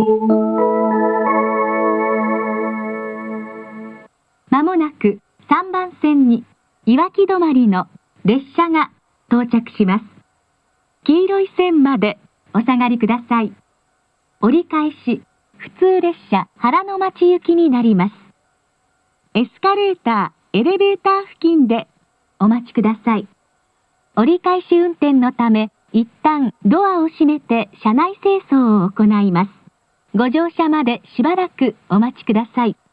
まもなく3番線にいわき止まりの列車が到着します。黄色い線までお下がりください。折り返し普通列車原の町行きになります。エスカレーター、エレベーター付近でお待ちください。折り返し運転のため、一旦ドアを閉めて車内清掃を行います。ご乗車までしばらくお待ちください。